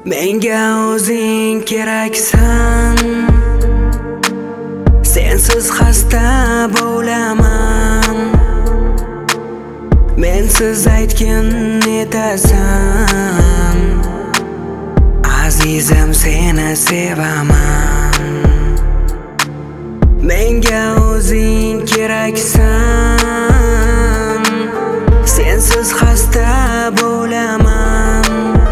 Menga o'zing keraksan, sensiz xasta bo'laman. Mensiz aytgin netasan, azizim seni sevaman. Menga o'zing keraksan, sensiz xasta bo'laman.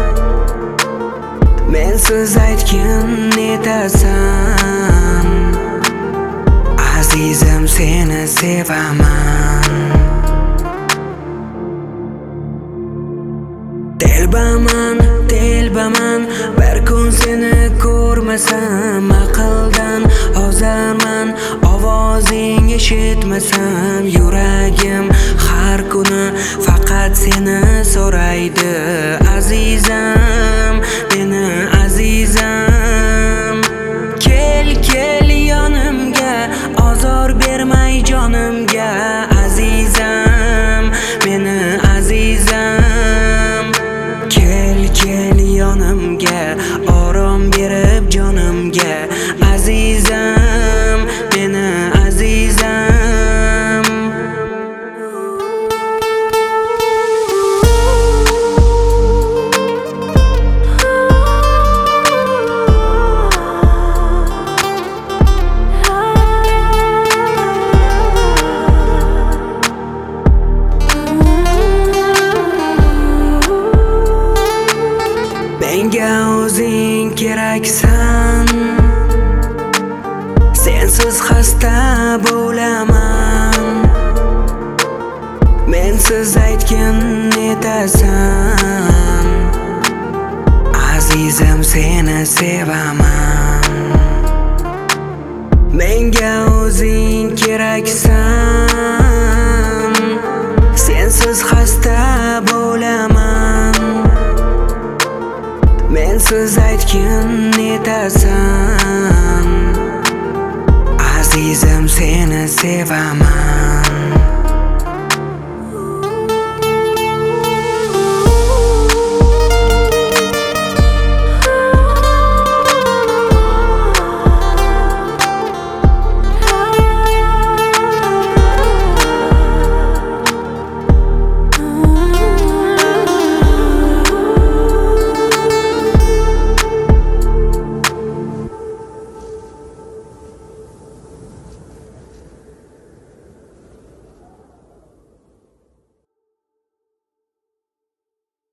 Mensiz aytgin netasan, azizim seni sevaman. Telbaman, bir kun seni ko'rmasam, aqldan ozarman. Ovozing eshitmasam, yuragim har kuni faqat seni so'raydi. Azizam, meni azizam, kel yonimga, ozor bermay jonimga. Azizam, meni azizam, kel yonimga, orom berib jonimga. Azizam, meni azizam. Menga o'zing keraksan, sensiz xasta bo'laman. Mensiz aytgin netasan, azizim seni sevaman. Menga o'zing keraksan, sensiz xasta bo'laman. Mensiz aytgin netasan, azizim seni sevaman.